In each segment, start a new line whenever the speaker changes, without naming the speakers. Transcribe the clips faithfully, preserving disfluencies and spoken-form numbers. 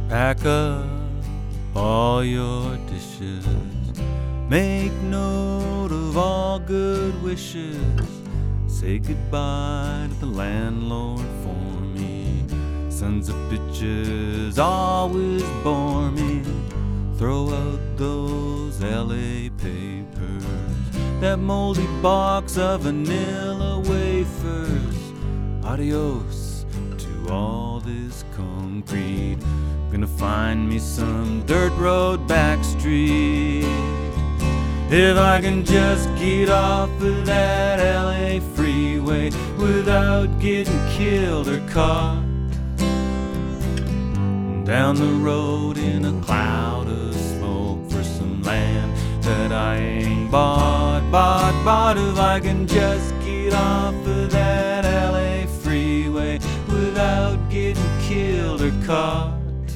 Pack up all your dishes, make note of all good wishes, say goodbye to the landlord for me. Sons of bitches always bore me. Throw out those L A papers, that moldy box of vanilla wafers. Adios to all this concrete. Gonna find me some dirt road back street. If I can just get off of that L A freeway without getting killed or caught. Down the road in a cloud of smoke for some land that I ain't bought, bought, bought. If I can just get off of that L A freeway without getting killed or caught.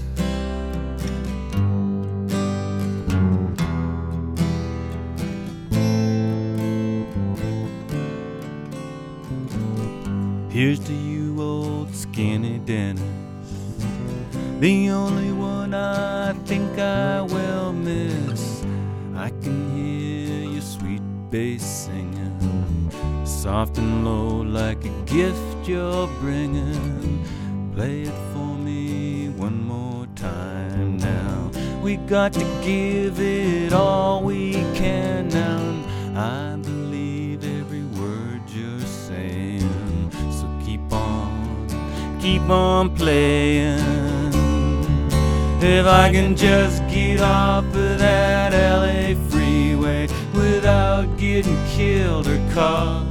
Here's to you, old skinny Dennis, the only one I think I will miss. I can hear your sweet bass singing, soft and low like a gift you're bringing. Play it for me one more time now. We got to give it all we can now. And I believe every word you're saying, so keep on, keep on playing. If I can just get off of that L A freeway without getting killed or caught.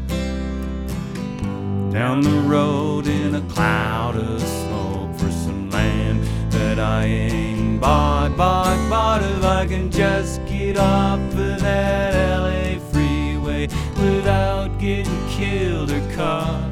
Down the road in a cloud of smoke for some land that I ain't bought, bought, bought. If I can just get off of that L A freeway without getting killed or caught.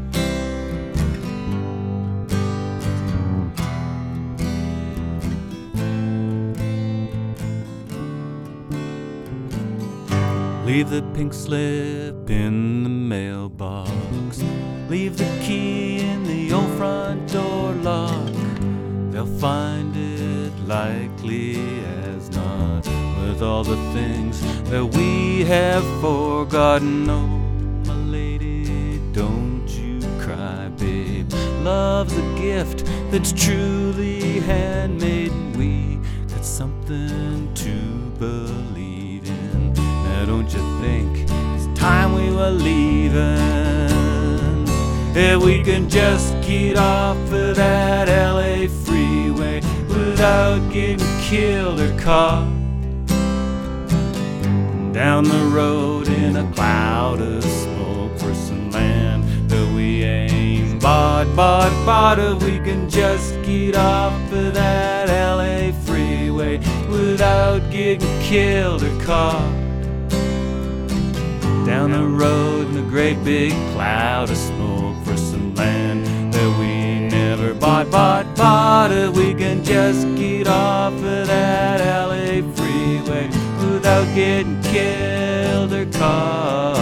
Leave the pink slip in the mailbox, leave the key in the old front door lock. They'll find it likely as not, with all the things that we have forgotten. Oh, my lady, don't you cry, babe. Love's a gift that's truly handmade, and we got something to believe in. Now don't you think it's time we were leaving? If we can just get off of that L A freeway without getting killed or caught. Down the road in a cloud of smoke for some land that we ain't bought, bought, bought. If we can just get off of that L A freeway without getting killed or caught. Down the road in a great big cloud of smoke for some land that we never bought, bought, bought. If we can just get off of that L A freeway without getting killed or caught.